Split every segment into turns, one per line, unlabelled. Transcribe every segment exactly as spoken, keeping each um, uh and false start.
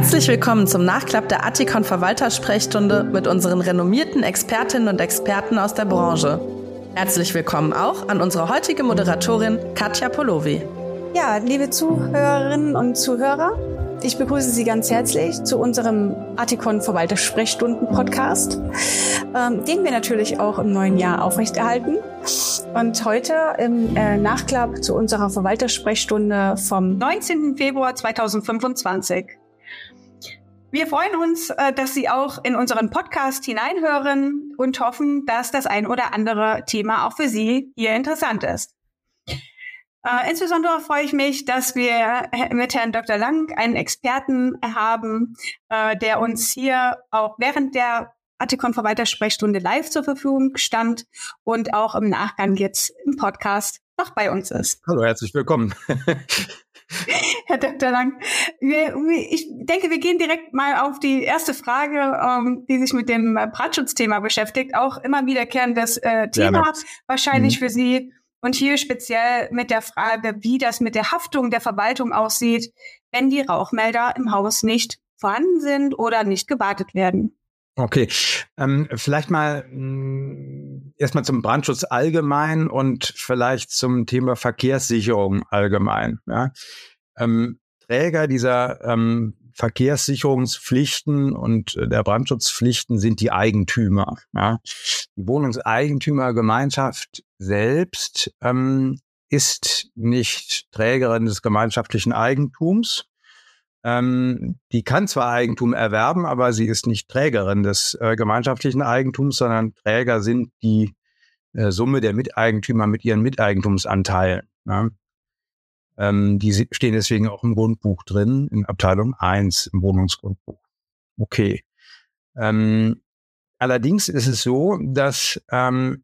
Herzlich willkommen zum Nachklapp der Attikon Verwaltersprechstunde mit unseren renommierten Expertinnen und Experten aus der Branche. Herzlich willkommen auch an unsere heutige Moderatorin Katja Polowy.
Ja, liebe Zuhörerinnen und Zuhörer, ich begrüße Sie ganz herzlich zu unserem Attikon Verwaltersprechstunden-Podcast, ähm, den wir natürlich auch im neuen Jahr aufrechterhalten. Und heute im äh, Nachklapp zu unserer Verwaltersprechstunde vom
neunzehnten Februar zweitausendfünfundzwanzig. Wir freuen uns, äh, dass Sie auch in unseren Podcast hineinhören und hoffen, dass das ein oder andere Thema auch für Sie hier interessant ist. Äh, insbesondere freue ich mich, dass wir mit Herrn Doktor Lang einen Experten haben, äh, der uns hier auch während der Attikon Verwaltersprechstunde live zur Verfügung stand und auch im Nachgang jetzt im Podcast noch bei uns ist.
Hallo, herzlich willkommen.
Herr Doktor Lang, wir, ich denke, wir gehen direkt mal auf die erste Frage, ähm, die sich mit dem Brandschutzthema beschäftigt. Auch immer wiederkehrendes äh, Thema, ja, wahrscheinlich mhm. für Sie. Und hier speziell mit der Frage, wie das mit der Haftung der Verwaltung aussieht, wenn die Rauchmelder im Haus nicht vorhanden sind oder nicht gewartet werden.
Okay, ähm, vielleicht mal mh, erstmal zum Brandschutz allgemein und vielleicht zum Thema Verkehrssicherung allgemein. Ja? Ähm, Träger dieser ähm, Verkehrssicherungspflichten und der Brandschutzpflichten sind die Eigentümer. Ja? Die Wohnungseigentümergemeinschaft selbst ähm, ist nicht Trägerin des gemeinschaftlichen Eigentums. Ähm, die kann zwar Eigentum erwerben, aber sie ist nicht Trägerin des äh, gemeinschaftlichen Eigentums, sondern Träger sind die äh, Summe der Miteigentümer mit ihren Miteigentumsanteilen. Ja? Ähm, die stehen deswegen auch im Grundbuch drin, in Abteilung eins im Wohnungsgrundbuch. Okay. Ähm, allerdings ist es so, dass ähm,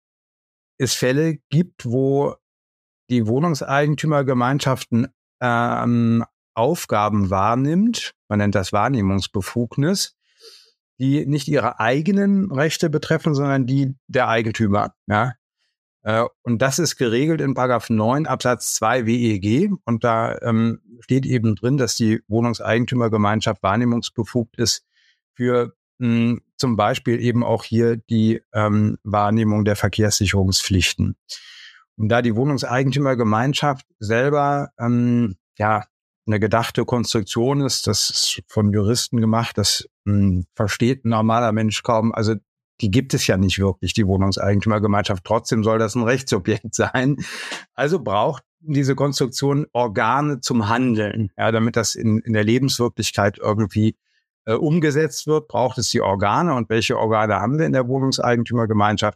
es Fälle gibt, wo die Wohnungseigentümergemeinschaften ähm, Aufgaben wahrnimmt, man nennt das Wahrnehmungsbefugnis, die nicht ihre eigenen Rechte betreffen, sondern die der Eigentümer. Ja? Äh, und das ist geregelt in Paragraph neun Absatz zwei W E G und da ähm, steht eben drin, dass die Wohnungseigentümergemeinschaft wahrnehmungsbefugt ist für mh, zum Beispiel eben auch hier die ähm, Wahrnehmung der Verkehrssicherungspflichten. Und da die Wohnungseigentümergemeinschaft selber ähm, ja eine gedachte Konstruktion ist, das ist von Juristen gemacht, das mh, versteht ein normaler Mensch kaum. Also die gibt es ja nicht wirklich, die Wohnungseigentümergemeinschaft. Trotzdem soll das ein Rechtsobjekt sein. Also braucht diese Konstruktion Organe zum Handeln. Ja, damit das in, in der Lebenswirklichkeit irgendwie äh, umgesetzt wird, braucht es die Organe. Und welche Organe haben wir in der Wohnungseigentümergemeinschaft?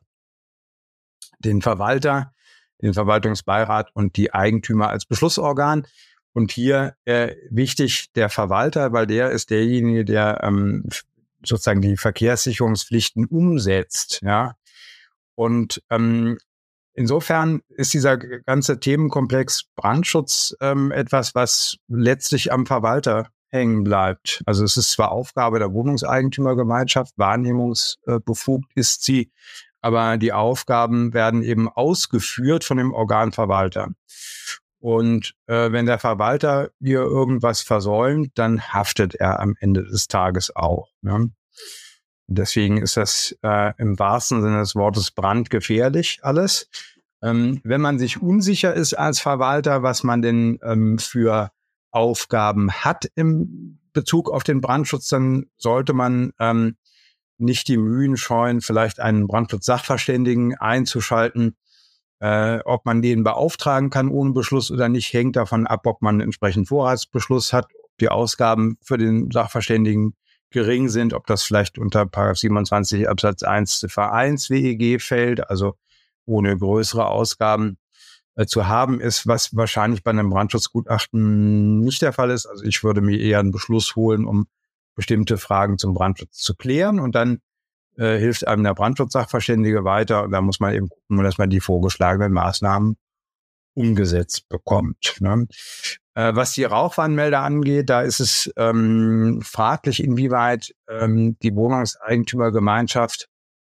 Den Verwalter, den Verwaltungsbeirat und die Eigentümer als Beschlussorgan. Und hier äh, wichtig der Verwalter, weil der ist derjenige, der ähm, sozusagen die Verkehrssicherungspflichten umsetzt. Ja. Und ähm, insofern ist dieser ganze Themenkomplex Brandschutz ähm, etwas, was letztlich am Verwalter hängen bleibt. Also es ist zwar Aufgabe der Wohnungseigentümergemeinschaft, wahrnehmungsbefugt ist sie, aber die Aufgaben werden eben ausgeführt von dem Organverwalter. Und äh, wenn der Verwalter hier irgendwas versäumt, dann haftet er am Ende des Tages auch. Ne? Deswegen ist das äh, im wahrsten Sinne des Wortes brandgefährlich alles. Ähm, wenn man sich unsicher ist als Verwalter, was man denn ähm, für Aufgaben hat im Bezug auf den Brandschutz, dann sollte man ähm, nicht die Mühen scheuen, vielleicht einen Brandschutzsachverständigen einzuschalten. Äh, ob man den beauftragen kann ohne Beschluss oder nicht, hängt davon ab, ob man entsprechend Vorratsbeschluss hat, ob die Ausgaben für den Sachverständigen gering sind, ob das vielleicht unter Paragraph siebenundzwanzig Absatz eins Ziffer eins W E G fällt, also ohne größere Ausgaben äh, zu haben ist, was wahrscheinlich bei einem Brandschutzgutachten nicht der Fall ist. Also ich würde mir eher einen Beschluss holen, um bestimmte Fragen zum Brandschutz zu klären und dann Äh, hilft einem der Brandschutzsachverständige weiter und da muss man eben gucken, dass man die vorgeschlagenen Maßnahmen umgesetzt bekommt. Ne? Äh, was die Rauchwarnmelder angeht, da ist es ähm, fraglich, inwieweit ähm, die Wohnungseigentümergemeinschaft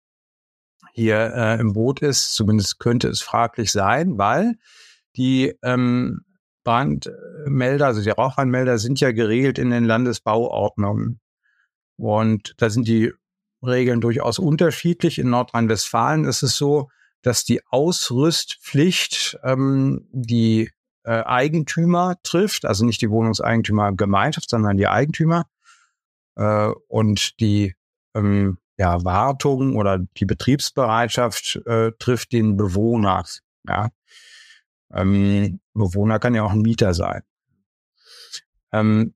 hier äh, im Boot ist. Zumindest könnte es fraglich sein, weil die ähm, Brandmelder, also die Rauchwarnmelder sind ja geregelt in den Landesbauordnungen. Und da sind die Regeln durchaus unterschiedlich. In Nordrhein-Westfalen ist es so, dass die Ausrüstpflicht ähm, die äh, Eigentümer trifft, also nicht die Wohnungseigentümergemeinschaft, sondern die Eigentümer. Äh, und die ähm, ja, Wartung oder die Betriebsbereitschaft äh, trifft den Bewohner. Ja. Ähm, Bewohner kann ja auch ein Mieter sein. Ähm,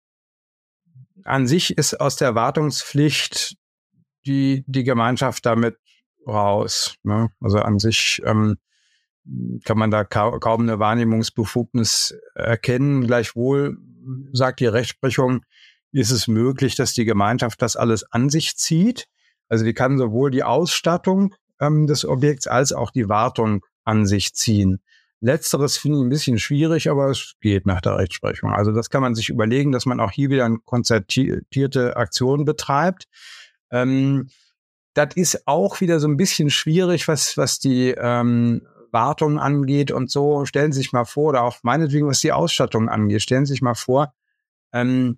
an sich ist aus der Wartungspflicht die die Gemeinschaft damit raus. Ne? Also an sich ähm, kann man da ka- kaum eine Wahrnehmungsbefugnis erkennen. Gleichwohl sagt die Rechtsprechung, ist es möglich, dass die Gemeinschaft das alles an sich zieht. Also die kann sowohl die Ausstattung ähm, des Objekts als auch die Wartung an sich ziehen. Letzteres finde ich ein bisschen schwierig, aber es geht nach der Rechtsprechung. Also das kann man sich überlegen, dass man auch hier wieder eine konzertierte Aktion betreibt. Ähm, das ist auch wieder so ein bisschen schwierig, was was die ähm, Wartung angeht und so. Stellen Sie sich mal vor, oder auch meinetwegen, was die Ausstattung angeht, stellen Sie sich mal vor, ähm,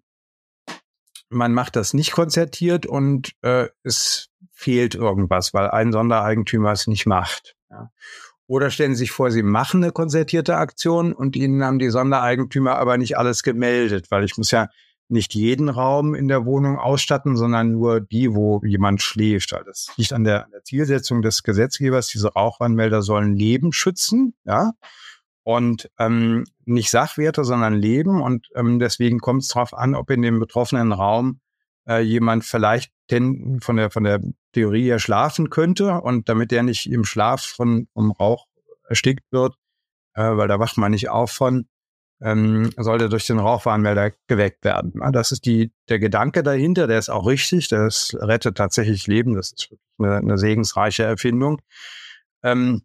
man macht das nicht konzertiert und äh, es fehlt irgendwas, weil ein Sondereigentümer es nicht macht. Ja. Oder stellen Sie sich vor, Sie machen eine konzertierte Aktion und Ihnen haben die Sondereigentümer aber nicht alles gemeldet, weil ich muss ja nicht jeden Raum in der Wohnung ausstatten, sondern nur die, wo jemand schläft. Das liegt an der, an der Zielsetzung des Gesetzgebers. Diese Rauchwarnmelder sollen Leben schützen, ja, und ähm, nicht Sachwerte, sondern Leben. Und ähm, deswegen kommt es darauf an, ob in dem betroffenen Raum äh, jemand vielleicht ten, von der von der Theorie her schlafen könnte. Und damit der nicht im Schlaf von vom Rauch erstickt wird, äh, weil da wacht man nicht auf von, ähm, sollte durch den Rauchwarnmelder geweckt werden. Ja, das ist die der Gedanke dahinter. Der ist auch richtig. Das rettet tatsächlich Leben. Das ist eine, eine segensreiche Erfindung. Ähm,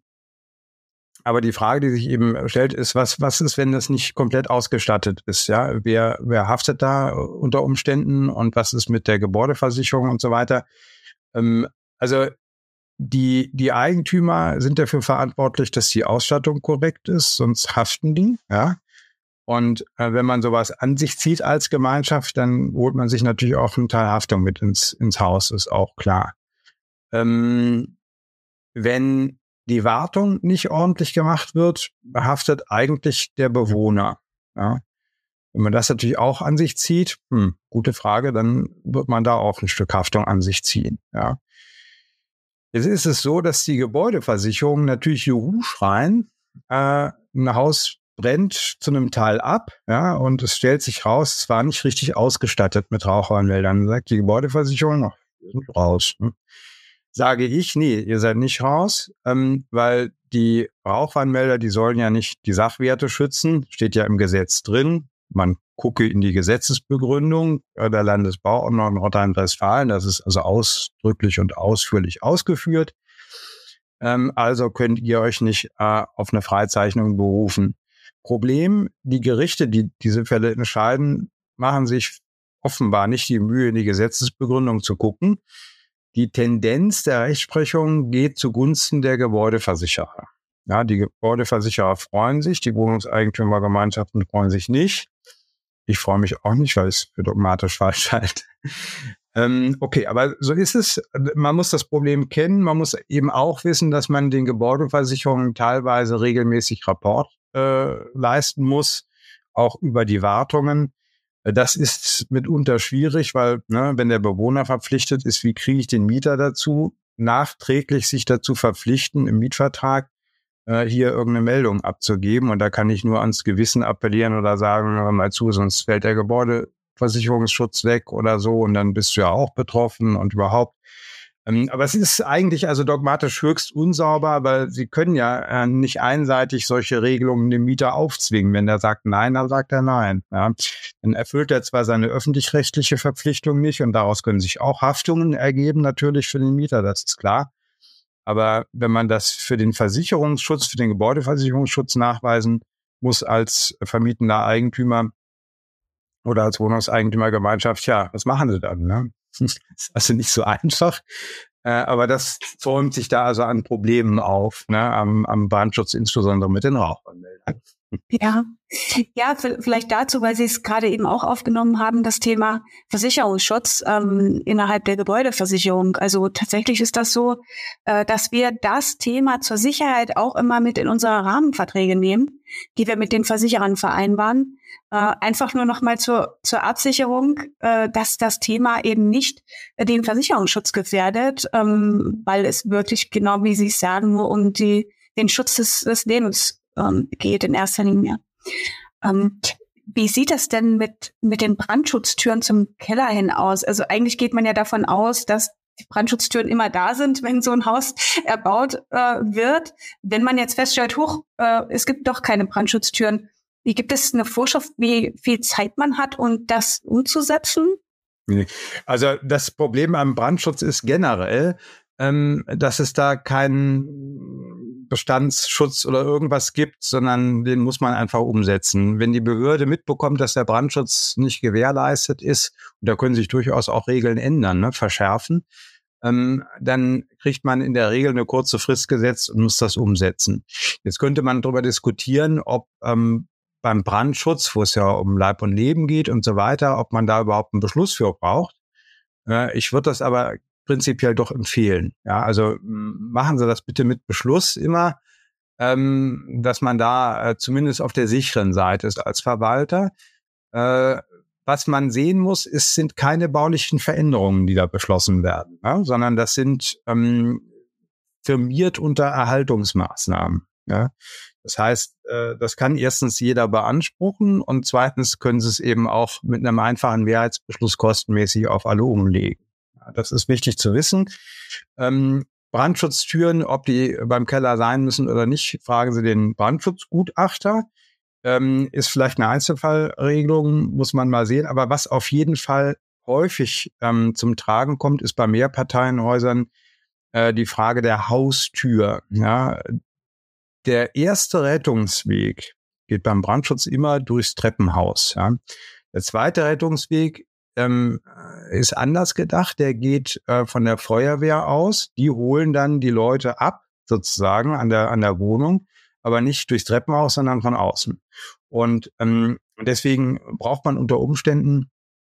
Aber die Frage, die sich eben stellt, ist, was, was ist, wenn das nicht komplett ausgestattet ist? Ja, wer, wer haftet da unter Umständen und was ist mit der Gebäudeversicherung und so weiter? Ähm, also, die, die Eigentümer sind dafür verantwortlich, dass die Ausstattung korrekt ist, sonst haften die, ja. Und äh, wenn man sowas an sich zieht als Gemeinschaft, dann holt man sich natürlich auch einen Teil Haftung mit ins, ins Haus, ist auch klar. Ähm, wenn die Wartung nicht ordentlich gemacht wird, haftet eigentlich der Bewohner. Ja. Wenn man das natürlich auch an sich zieht, hm, gute Frage, dann wird man da auch ein Stück Haftung an sich ziehen. Ja. Jetzt ist es so, dass die Gebäudeversicherungen natürlich Juhu schreien, äh, ein Haus brennt zu einem Teil ab, ja, und es stellt sich raus, es war nicht richtig ausgestattet mit Rauchwarnmeldern. Dann sagt die Gebäudeversicherung, ach, wir sind raus. Ne? Sage ich, nee, ihr seid nicht raus, ähm, weil die Rauchwarnmelder, die sollen ja nicht die Sachwerte schützen, steht ja im Gesetz drin. Man gucke in die Gesetzesbegründung der Landesbauordnung Nordrhein-Westfalen, das ist also ausdrücklich und ausführlich ausgeführt. Ähm, also könnt ihr euch nicht äh, auf eine Freizeichnung berufen. Problem, die Gerichte, die diese Fälle entscheiden, machen sich offenbar nicht die Mühe, in die Gesetzesbegründung zu gucken. Die Tendenz der Rechtsprechung geht zugunsten der Gebäudeversicherer. Ja, die Gebäudeversicherer freuen sich, die Wohnungseigentümergemeinschaften freuen sich nicht. Ich freue mich auch nicht, weil ich es für dogmatisch falsch halte. ähm, okay, aber so ist es. Man muss das Problem kennen. Man muss eben auch wissen, dass man den Gebäudeversicherungen teilweise regelmäßig Rapport äh, leisten muss, auch über die Wartungen. Das ist mitunter schwierig, weil ne, wenn der Bewohner verpflichtet ist, wie kriege ich den Mieter dazu, nachträglich sich dazu verpflichten, im Mietvertrag äh, hier irgendeine Meldung abzugeben. Und da kann ich nur ans Gewissen appellieren oder sagen, hör mal zu, sonst fällt der Gebäudeversicherungsschutz weg oder so und dann bist du ja auch betroffen und überhaupt. Ähm, aber es ist eigentlich also dogmatisch höchst unsauber, weil sie können ja äh, nicht einseitig solche Regelungen dem Mieter aufzwingen. Wenn der sagt nein, dann sagt er nein. Ja. Dann erfüllt er zwar seine öffentlich-rechtliche Verpflichtung nicht und daraus können sich auch Haftungen ergeben, natürlich für den Mieter, das ist klar. Aber wenn man das für den Versicherungsschutz, für den Gebäudeversicherungsschutz nachweisen muss als vermietender Eigentümer oder als Wohnungseigentümergemeinschaft, ja, was machen sie dann? Ne? Das ist also nicht so einfach. Äh, aber das zäumt sich da also an Problemen auf, ne, am, am Brandschutz, insbesondere mit den Rauchwarnmeldern.
Ja, ja, vielleicht dazu, weil Sie es gerade eben auch aufgenommen haben, das Thema Versicherungsschutz ähm, innerhalb der Gebäudeversicherung. Also tatsächlich ist das so, äh, dass wir das Thema zur Sicherheit auch immer mit in unsere Rahmenverträge nehmen, die wir mit den Versicherern vereinbaren. Äh, einfach nur noch mal zur, zur Absicherung, äh, dass das Thema eben nicht äh, den Versicherungsschutz gefährdet, ähm, weil es wirklich, genau wie Sie es sagen, nur um die, den Schutz des, des Lebens ähm, geht in erster Linie. Ähm, wie sieht das denn mit, mit den Brandschutztüren zum Keller hin aus? Also eigentlich geht man ja davon aus, dass die Brandschutztüren immer da sind, wenn so ein Haus erbaut äh, wird. Wenn man jetzt feststellt, huch, äh, es gibt doch keine Brandschutztüren, wie gibt es eine Vorschrift, wie viel Zeit man hat, um das umzusetzen?
Also das Problem am Brandschutz ist generell, ähm, dass es da keinen Bestandsschutz oder irgendwas gibt, sondern den muss man einfach umsetzen. Wenn die Behörde mitbekommt, dass der Brandschutz nicht gewährleistet ist, und da können sich durchaus auch Regeln ändern, ne, verschärfen, ähm, dann kriegt man in der Regel eine kurze Frist gesetzt und muss das umsetzen. Jetzt könnte man darüber diskutieren, ob ähm, beim Brandschutz, wo es ja um Leib und Leben geht und so weiter, ob man da überhaupt einen Beschluss für braucht. Äh, ich würde das aber prinzipiell doch empfehlen. Ja, also machen Sie das bitte mit Beschluss immer, ähm, dass man da äh, zumindest auf der sicheren Seite ist als Verwalter. Äh, was man sehen muss, ist, sind keine baulichen Veränderungen, die da beschlossen werden, ja, sondern das sind ähm, firmiert unter Erhaltungsmaßnahmen. Ja. Das heißt, äh, das kann erstens jeder beanspruchen und zweitens können Sie es eben auch mit einem einfachen Mehrheitsbeschluss kostenmäßig auf alle umlegen. Ja, das ist wichtig zu wissen. Ähm, Brandschutztüren, ob die beim Keller sein müssen oder nicht, fragen Sie den Brandschutzgutachter. Ähm, ist vielleicht eine Einzelfallregelung, muss man mal sehen. Aber was auf jeden Fall häufig ähm, zum Tragen kommt, ist bei Mehrparteienhäusern äh, die Frage der Haustür. Ja, der erste Rettungsweg geht beim Brandschutz immer durchs Treppenhaus. Ja. Der zweite Rettungsweg ähm, ist anders gedacht. Der geht äh, von der Feuerwehr aus. Die holen dann die Leute ab, sozusagen, an der, an der Wohnung, aber nicht durchs Treppenhaus, sondern von außen. Und ähm, deswegen braucht man unter Umständen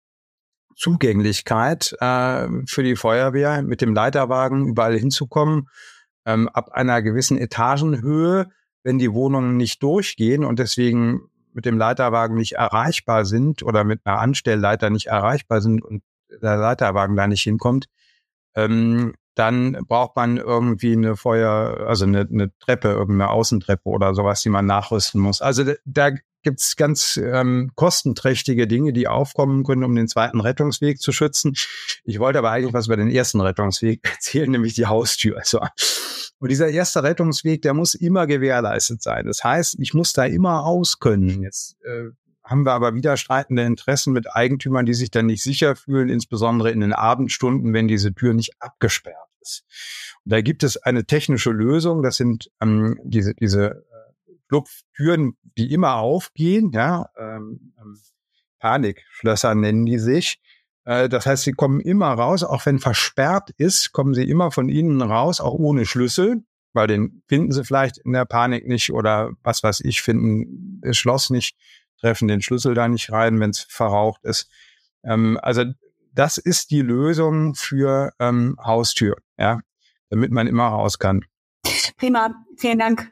Zugänglichkeit äh, für die Feuerwehr, mit dem Leiterwagen überall hinzukommen. Ähm, ab einer gewissen Etagenhöhe, wenn die Wohnungen nicht durchgehen und deswegen mit dem Leiterwagen nicht erreichbar sind oder mit einer Anstellleiter nicht erreichbar sind und der Leiterwagen da nicht hinkommt, ähm, dann braucht man irgendwie eine Feuer, also eine, eine Treppe, irgendeine Außentreppe oder sowas, die man nachrüsten muss. Also da, da gibt's ganz ähm, kostenträchtige Dinge, die aufkommen können, um den zweiten Rettungsweg zu schützen. Ich wollte aber eigentlich was über den ersten Rettungsweg erzählen, nämlich die Haustür. Also, und dieser erste Rettungsweg, der muss immer gewährleistet sein. Das heißt, ich muss da immer aus können. Jetzt äh, haben wir aber widerstreitende Interessen mit Eigentümern, die sich dann nicht sicher fühlen, insbesondere in den Abendstunden, wenn diese Tür nicht abgesperrt ist. Und da gibt es eine technische Lösung. Das sind ähm, diese diese Schlupftüren, die immer aufgehen, ja, ähm, Panikschlösser nennen die sich. Äh, das heißt, sie kommen immer raus, auch wenn versperrt ist, kommen sie immer von innen raus, auch ohne Schlüssel, weil den finden sie vielleicht in der Panik nicht oder was weiß ich, finden das Schloss nicht, treffen den Schlüssel da nicht rein, wenn es verraucht ist. Ähm, also das ist die Lösung für ähm, Haustür, ja, damit man immer raus kann.
Prima, vielen Dank.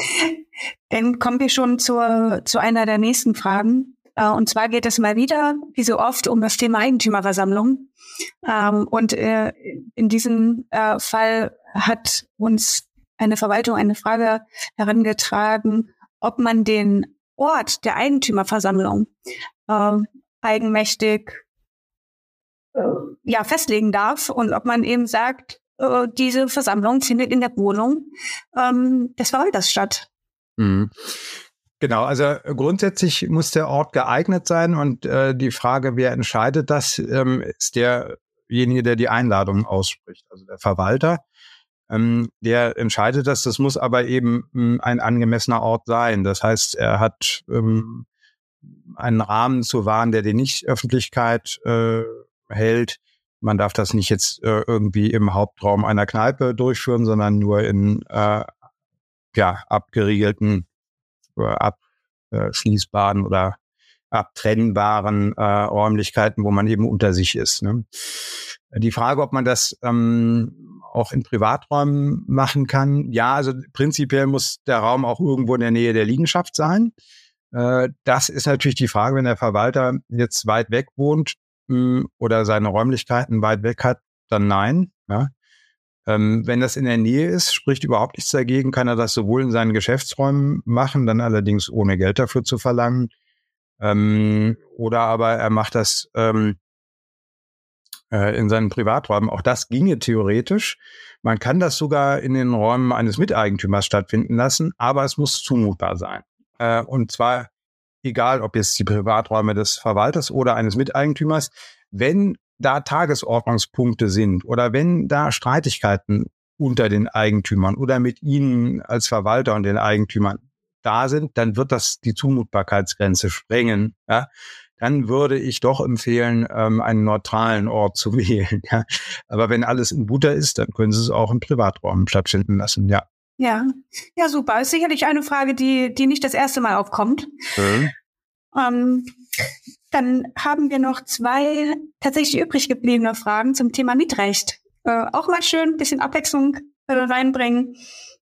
Dann kommen wir schon zur, zu einer der nächsten Fragen. Äh, und zwar geht es mal wieder, wie so oft, um das Thema Eigentümerversammlung. Ähm, und äh, in diesem äh, Fall hat uns eine Verwaltung eine Frage herangetragen, ob man den Ort der Eigentümerversammlung äh, eigenmächtig äh, ja, festlegen darf und ob man eben sagt, äh, diese Versammlung findet in der Wohnung ähm, des Verwalters statt.
Mhm. Genau, also grundsätzlich muss der Ort geeignet sein und äh, die Frage, wer entscheidet das, ähm, ist derjenige, der die Einladung ausspricht, also der Verwalter. Ähm, der entscheidet das, das muss aber eben ähm, ein angemessener Ort sein. Das heißt, er hat ähm, einen Rahmen zu wahren, der die Nichtöffentlichkeit äh, hält. Man darf das nicht jetzt äh, irgendwie im Hauptraum einer Kneipe durchführen, sondern nur in äh, ja abgeriegelten, äh, äh, schließbaren oder abtrennbaren äh, Räumlichkeiten, wo man eben unter sich ist. Ne? Die Frage, ob man das ähm, auch in Privaträumen machen kann, ja, also prinzipiell muss der Raum auch irgendwo in der Nähe der Liegenschaft sein. Äh, das ist natürlich die Frage, wenn der Verwalter jetzt weit weg wohnt mh, oder seine Räumlichkeiten weit weg hat, dann nein. Ja? Ähm, wenn das in der Nähe ist, spricht überhaupt nichts dagegen, kann er das sowohl in seinen Geschäftsräumen machen, dann allerdings ohne Geld dafür zu verlangen, Ähm, oder aber er macht das ähm, äh, in seinen Privaträumen. Auch das ginge theoretisch. Man kann das sogar in den Räumen eines Miteigentümers stattfinden lassen, aber es muss zumutbar sein. Äh, und zwar egal, ob jetzt die Privaträume des Verwalters oder eines Miteigentümers, wenn da Tagesordnungspunkte sind oder wenn da Streitigkeiten unter den Eigentümern oder mit ihnen als Verwalter und den Eigentümern da sind, dann wird das die Zumutbarkeitsgrenze sprengen. Ja? Dann würde ich doch empfehlen, ähm, einen neutralen Ort zu wählen. Ja? Aber wenn alles in Butter ist, dann können Sie es auch im Privatraum stattfinden lassen. Ja,
ja, ja, super. Ist sicherlich eine Frage, die die nicht das erste Mal aufkommt. Mhm. Ähm, dann haben wir noch zwei tatsächlich übrig gebliebene Fragen zum Thema Mietrecht. Äh, auch mal schön ein bisschen Abwechslung äh, reinbringen.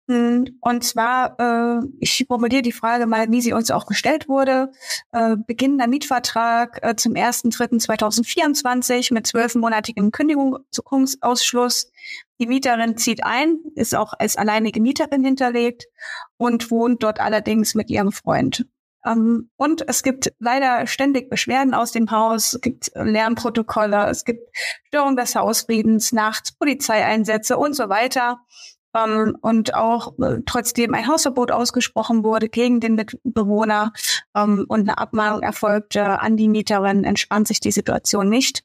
Und zwar, äh, ich formuliere die Frage mal, wie sie uns auch gestellt wurde. Äh, beginnender Mietvertrag äh, zum ersten dritten zweitausendvierundzwanzig mit zwölfmonatigem Kündigungsausschluss. Die Mieterin zieht ein, ist auch als alleinige Mieterin hinterlegt und wohnt dort allerdings mit ihrem Freund. Ähm, und es gibt leider ständig Beschwerden aus dem Haus, es gibt Lärmprotokolle, es gibt Störung des Hausfriedens, nachts Polizeieinsätze und so weiter. Um, und auch äh, trotzdem ein Hausverbot ausgesprochen wurde gegen den Mitbewohner um, und eine Abmahnung erfolgte an die Mieterin, entspannt sich die Situation nicht.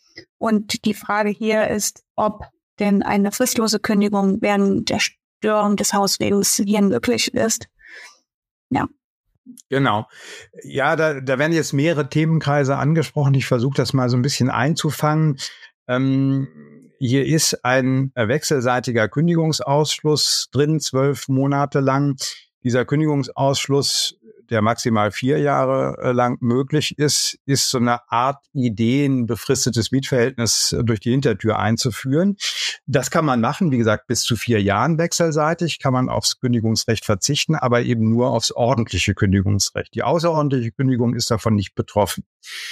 Und die Frage hier ist, ob denn eine fristlose Kündigung während der Störung des Hausfriedens hier möglich ist. Ja.
Genau. Ja, da, da werden jetzt mehrere Themenkreise angesprochen. Ich versuche das mal so ein bisschen einzufangen. Ähm, Hier ist ein wechselseitiger Kündigungsausschluss drin, zwölf Monate lang. Dieser Kündigungsausschluss, der maximal vier Jahre lang möglich ist, ist so eine Art ideenbefristetes Mietverhältnis durch die Hintertür einzuführen. Das kann man machen, wie gesagt, bis zu vier Jahren wechselseitig, kann man aufs Kündigungsrecht verzichten, aber eben nur aufs ordentliche Kündigungsrecht. Die außerordentliche Kündigung ist davon nicht betroffen.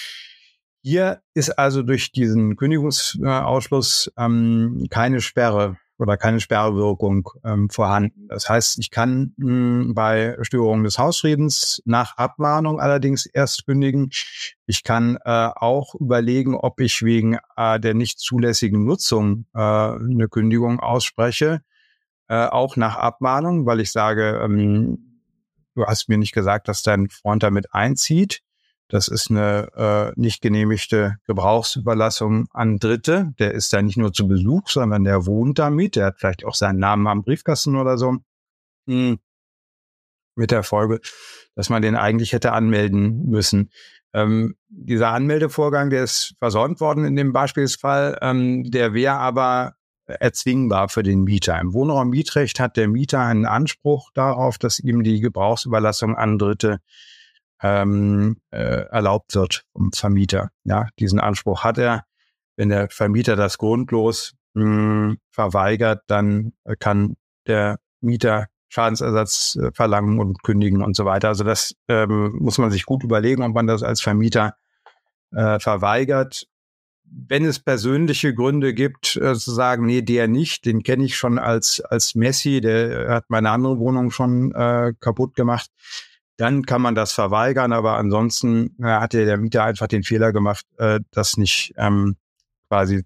Hier ist also durch diesen Kündigungsausschluss ähm, keine Sperre oder keine Sperrwirkung ähm, vorhanden. Das heißt, ich kann mh, bei Störung des Hausfriedens nach Abmahnung allerdings erst kündigen. Ich kann äh, auch überlegen, ob ich wegen äh, der nicht zulässigen Nutzung äh, eine Kündigung ausspreche, äh, auch nach Abmahnung, weil ich sage, ähm, du hast mir nicht gesagt, dass dein Freund damit einzieht. Das ist eine äh, nicht genehmigte Gebrauchsüberlassung an Dritte. Der ist da nicht nur zu Besuch, sondern der wohnt damit. Der hat vielleicht auch seinen Namen am Briefkasten oder so. Hm. Mit der Folge, dass man den eigentlich hätte anmelden müssen. Ähm, dieser Anmeldevorgang, der ist versäumt worden in dem Beispielsfall, ähm, der wäre aber erzwingbar für den Mieter. Im Wohnraummietrecht hat der Mieter einen Anspruch darauf, dass ihm die Gebrauchsüberlassung an Dritte Ähm, äh, erlaubt wird vom Vermieter. Ja, diesen Anspruch hat er. Wenn der Vermieter das grundlos mh, verweigert, dann kann der Mieter Schadensersatz äh, verlangen und kündigen und so weiter. Also das ähm, muss man sich gut überlegen, ob man das als Vermieter äh, verweigert. Wenn es persönliche Gründe gibt, äh, zu sagen, nee, der nicht, den kenne ich schon als als Messi, der hat meine andere Wohnung schon äh, kaputt gemacht, dann kann man das verweigern, aber ansonsten äh, hat ja der Mieter einfach den Fehler gemacht, äh, das nicht ähm, quasi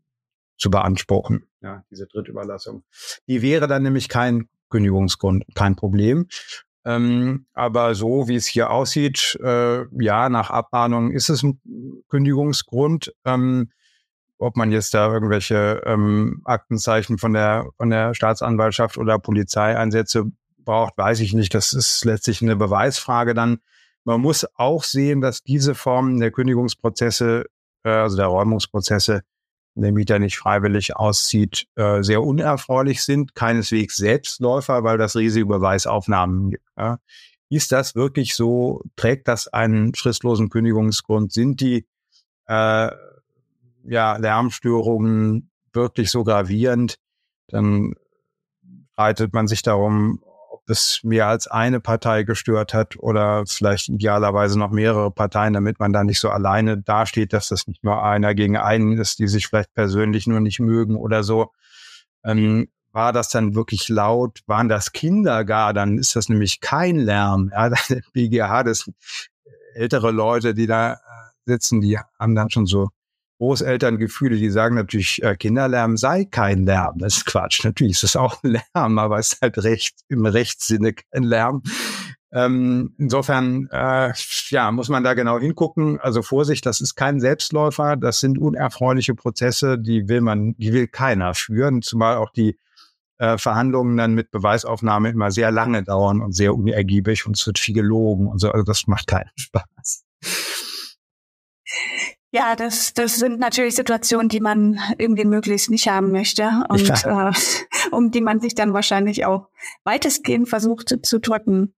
zu beanspruchen, ja, diese Drittüberlassung. Die wäre dann nämlich kein Kündigungsgrund, kein Problem. Ähm, aber so, wie es hier aussieht, äh, ja, nach Abmahnung ist es ein Kündigungsgrund. Ähm, ob man jetzt da irgendwelche ähm, Aktenzeichen von der von der Staatsanwaltschaft oder Polizeieinsätze braucht, weiß ich nicht. Das ist letztlich eine Beweisfrage dann. Man muss auch sehen, dass diese Formen der Kündigungsprozesse, äh, also der Räumungsprozesse, der Mieter nicht freiwillig auszieht, äh, sehr unerfreulich sind, keineswegs Selbstläufer, weil das riesige Beweisaufnahmen gibt. Ja. ist das wirklich so, trägt das einen fristlosen Kündigungsgrund? Sind die äh, ja, Lärmstörungen wirklich so gravierend? Dann streitet man sich darum, ob es mehr als eine Partei gestört hat oder vielleicht idealerweise noch mehrere Parteien, damit man da nicht so alleine dasteht, dass das nicht nur einer gegen einen ist, die sich vielleicht persönlich nur nicht mögen oder so. Ähm, war das dann wirklich laut? Waren das Kinder gar? Dann ist das nämlich kein Lärm. Ja, der B G H, das sind ältere Leute, die da sitzen, die haben dann schon so Großelterngefühle, die sagen natürlich, äh, Kinderlärm sei kein Lärm. Das ist Quatsch. Natürlich ist es auch ein Lärm, aber es ist halt recht, im Rechtssinne kein Lärm. Ähm, insofern, äh, ja, muss man da genau hingucken. Also Vorsicht, das ist kein Selbstläufer. Das sind unerfreuliche Prozesse, die will man, die will keiner führen. Zumal auch die äh, Verhandlungen dann mit Beweisaufnahme immer sehr lange dauern und sehr unergiebig und es wird viel gelogen und so. Also das macht keinen Spaß.
Ja, das, das sind natürlich Situationen, die man irgendwie möglichst nicht haben möchte und ja. äh, um die man sich dann wahrscheinlich auch weitestgehend versucht zu drücken.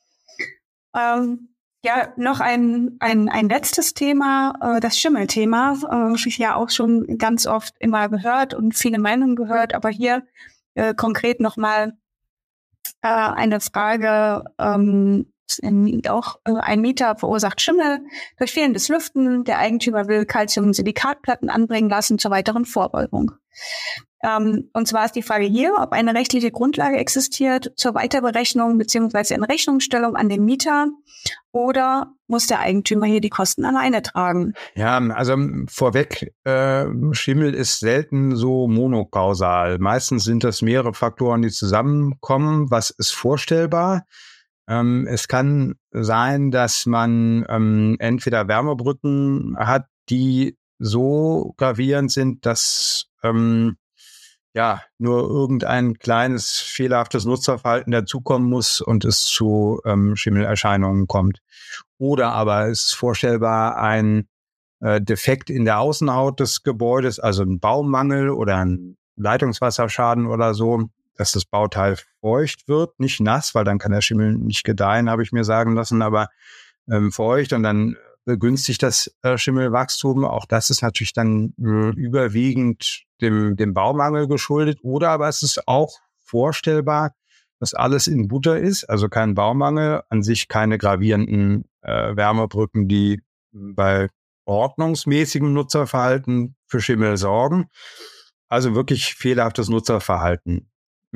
Ähm, ja, noch ein, ein, ein letztes Thema, äh, das Schimmelthema, äh, ich ja auch schon ganz oft immer gehört und viele Meinungen gehört, aber hier äh, konkret nochmal äh, eine Frage, ähm, auch äh, ein Mieter verursacht Schimmel durch fehlendes Lüften. Der Eigentümer will Calcium-Silikatplatten anbringen lassen zur weiteren Vorbeugung. Ähm, und zwar ist die Frage hier, ob eine rechtliche Grundlage existiert zur Weiterberechnung bzw. Inrechnungsstellung an den Mieter oder muss der Eigentümer hier die Kosten alleine tragen?
Ja, also vorweg, äh, Schimmel ist selten so monokausal. Meistens sind das mehrere Faktoren, die zusammenkommen. Was ist vorstellbar? Ähm, es kann sein, dass man ähm, entweder Wärmebrücken hat, die so gravierend sind, dass ähm, ja nur irgendein kleines fehlerhaftes Nutzerverhalten dazukommen muss und es zu ähm, Schimmelerscheinungen kommt. Oder aber es ist vorstellbar ein äh, Defekt in der Außenhaut des Gebäudes, also ein Baumangel oder ein Leitungswasserschaden oder so, dass das Bauteil feucht wird, nicht nass, weil dann kann der Schimmel nicht gedeihen, habe ich mir sagen lassen, aber ähm, feucht und dann begünstigt das äh, Schimmelwachstum. Auch das ist natürlich dann äh, überwiegend dem, dem Baumangel geschuldet. Oder aber es ist auch vorstellbar, dass alles in Butter ist, also kein Baumangel, an sich keine gravierenden äh, Wärmebrücken, die bei ordnungsmäßigem Nutzerverhalten für Schimmel sorgen. Also wirklich fehlerhaftes Nutzerverhalten.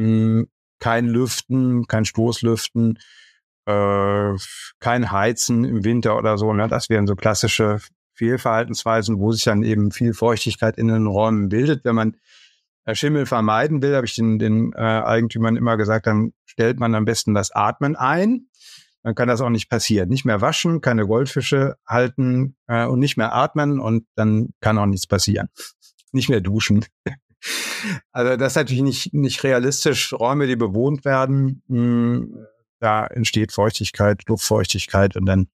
Kein Lüften, kein Stoßlüften, äh, kein Heizen im Winter oder so. Ne? Das wären so klassische Fehlverhaltensweisen, wo sich dann eben viel Feuchtigkeit in den Räumen bildet. Wenn man Schimmel vermeiden will, habe ich den, den äh, Eigentümern immer gesagt, dann stellt man am besten das Atmen ein. Dann kann das auch nicht passieren. Nicht mehr waschen, keine Goldfische halten äh, und nicht mehr atmen und dann kann auch nichts passieren. Nicht mehr duschen. Also das ist natürlich nicht, nicht realistisch. Räume, die bewohnt werden, mh, da entsteht Feuchtigkeit, Luftfeuchtigkeit und dann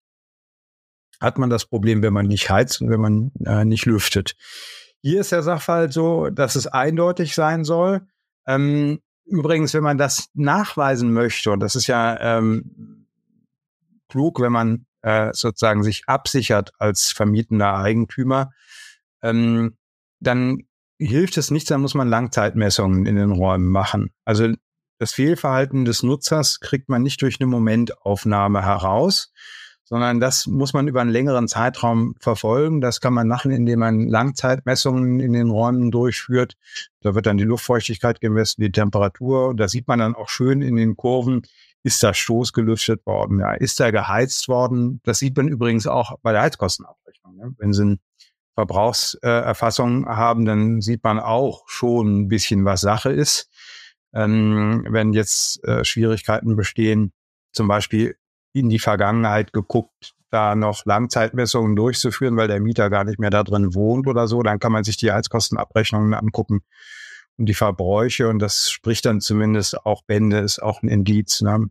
hat man das Problem, wenn man nicht heizt und wenn man äh, nicht lüftet. Hier ist der Sachverhalt so, dass es eindeutig sein soll. Ähm, übrigens, wenn man das nachweisen möchte, und das ist ja ähm, klug, wenn man äh, sozusagen sich absichert als vermietender Eigentümer, ähm, dann hilft es nichts, dann muss man Langzeitmessungen in den Räumen machen. Also das Fehlverhalten des Nutzers kriegt man nicht durch eine Momentaufnahme heraus, sondern das muss man über einen längeren Zeitraum verfolgen. Das kann man machen, indem man Langzeitmessungen in den Räumen durchführt. Da wird dann die Luftfeuchtigkeit gemessen, die Temperatur. Da sieht man dann auch schön in den Kurven, ist da Stoß gelüftet worden, ja, ist da geheizt worden. Das sieht man übrigens auch bei der Heizkostenabrechnung. Ne? Wenn Sie ein Verbrauchserfassung haben, dann sieht man auch schon ein bisschen, was Sache ist. Ähm, wenn jetzt äh, Schwierigkeiten bestehen, zum Beispiel in die Vergangenheit geguckt, da noch Langzeitmessungen durchzuführen, weil der Mieter gar nicht mehr da drin wohnt oder so, dann kann man sich die Heizkostenabrechnungen angucken und die Verbräuche und das spricht dann zumindest auch Bände, ist auch ein Indiz. Ne?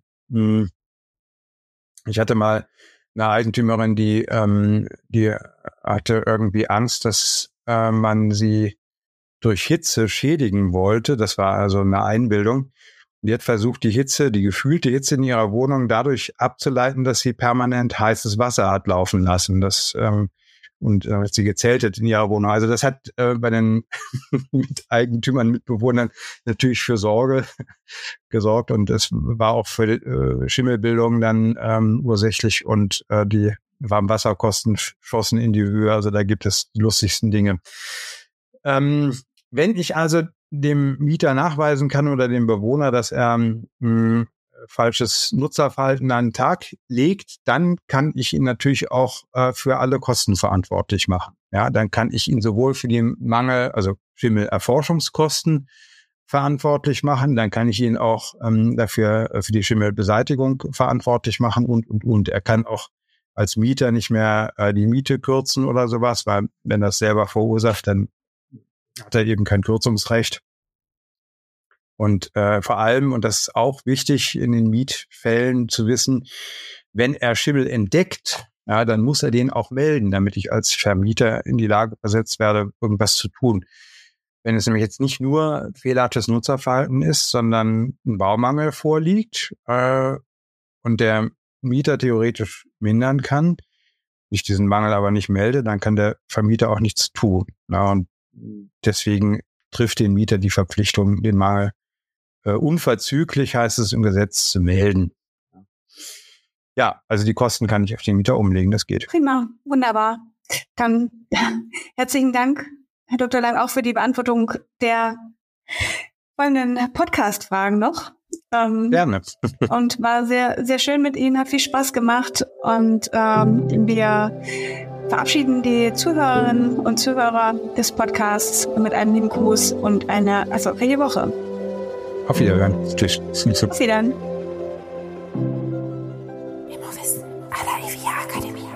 Ich hatte mal eine Eigentümerin, die ähm, die hatte irgendwie Angst, dass äh, man sie durch Hitze schädigen wollte. Das war also eine Einbildung. Die hat versucht, die Hitze, die gefühlte Hitze in ihrer Wohnung dadurch abzuleiten, dass sie permanent heißes Wasser hat laufen lassen. Das ähm, und äh, sie gezeltet in ihrer Wohnung. Also das hat äh, bei den Miteigentümern, Mitbewohnern natürlich für Sorge gesorgt und es war auch für äh, Schimmelbildung dann ähm, ursächlich und äh, die Warmwasserkosten schossen in die Höhe. Also da gibt es die lustigsten Dinge. Ähm, wenn ich also dem Mieter nachweisen kann oder dem Bewohner, dass er mh, falsches Nutzerverhalten an den Tag legt, dann kann ich ihn natürlich auch äh, für alle Kosten verantwortlich machen. Ja, dann kann ich ihn sowohl für den Mangel, also Schimmelerforschungskosten verantwortlich machen, dann kann ich ihn auch ähm, dafür äh, für die Schimmelbeseitigung verantwortlich machen und und und. Er kann auch als Mieter nicht mehr äh, die Miete kürzen oder sowas, weil wenn das selber verursacht, dann hat er eben kein Kürzungsrecht. Und äh, vor allem, und das ist auch wichtig in den Mietfällen zu wissen, wenn er Schimmel entdeckt, ja, dann muss er den auch melden, damit ich als Vermieter in die Lage versetzt werde, irgendwas zu tun. Wenn es nämlich jetzt nicht nur fehlerhaftes Nutzerverhalten ist, sondern ein Baumangel vorliegt äh, und der Mieter theoretisch mindern kann, ich diesen Mangel aber nicht melde, dann kann der Vermieter auch nichts tun. Ja, und deswegen trifft den Mieter die Verpflichtung, den Mangel äh, unverzüglich, heißt es im Gesetz, zu melden. Ja, also die Kosten kann ich auf den Mieter umlegen, das geht.
Prima, wunderbar. Dann herzlichen Dank, Herr Doktor Lang, auch für die Beantwortung der folgenden Podcast-Fragen noch. Ähm,
Gerne.
Und war sehr, sehr schön mit Ihnen, hat viel Spaß gemacht und ähm, wir verabschieden die Zuhörerinnen und Zuhörer des Podcasts mit einem lieben Gruß und einer erfolgreichen Woche.
Auf Wiederhören. Tschüss.
Auf Wiedersehen.
Immowissen à la I V I A Akademie.